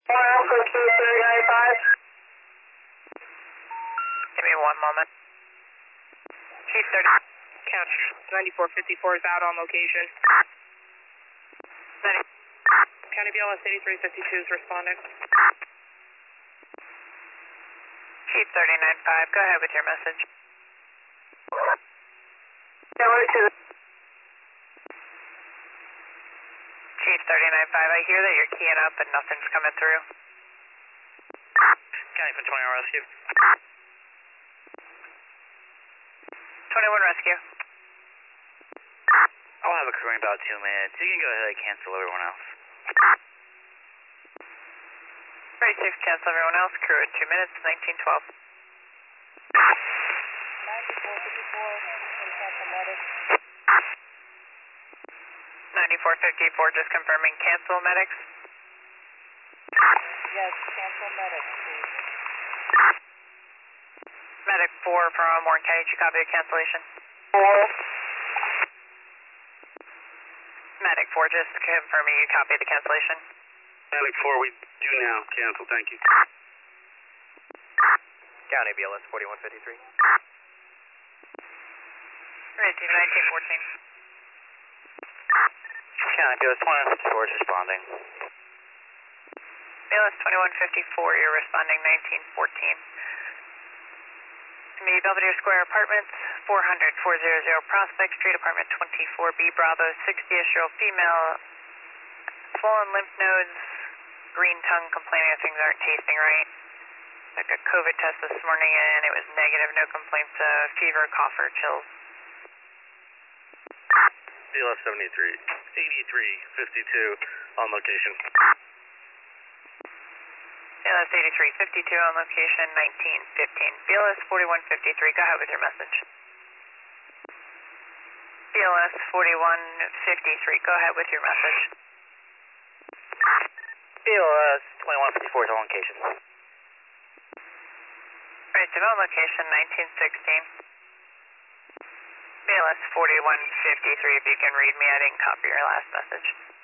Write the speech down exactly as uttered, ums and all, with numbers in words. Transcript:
Alpha two three nine five. Give me one moment. Chief thirty. Couch ninety-four fifty-four is out on location. ninety. County B L S eighty-three fifty-two is responding. Chief thirty-nine five, go ahead with your message. Yeah, wait to the Chief thirty-nine five, I hear that you're keying up and nothing's coming through. County for twenty-one rescue. twenty-one rescue. I'll have a crew in about two minutes. You can go ahead and cancel everyone else. thirty-six, cancel everyone else. Crew at two minutes, nineteen twelve. ninety-four fifty-four, cancel medic. ninety-four fifty-four, just confirming cancel medics. Yes, cancel medic, please. Medic four from Warren County, did you copy the cancellation? four. Medic four, just confirming you copy the cancellation. Medic four, we do now. Cancel, thank you. County B L S forty-one fifty-three. Ready to nineteen fourteen. County B L S twenty-one fifty-four is responding. B L S twenty-one fifty-four, you're responding nineteen fourteen. Me, Belvedere Square Apartments, four hundred, four hundred Prospect Street, apartment twenty-four B, Bravo, sixty-ish-year-old female, swollen lymph nodes, green tongue, complaining that things aren't tasting right. Took a COVID test this morning and it was negative, no complaints of fever, cough, or chills. B L S seventy-three, eighty-three fifty-two on location. B L S eighty-three fifty-two on location, nineteen fifteen. B L S forty-one fifty-three, go ahead with your message. B L S forty-one fifty-three, go ahead with your message. B L S twenty-one fifty-four is on location. Right, to on location, nineteen sixteen. B L S forty-one fifty-three, if you can read me, I didn't copy your last message.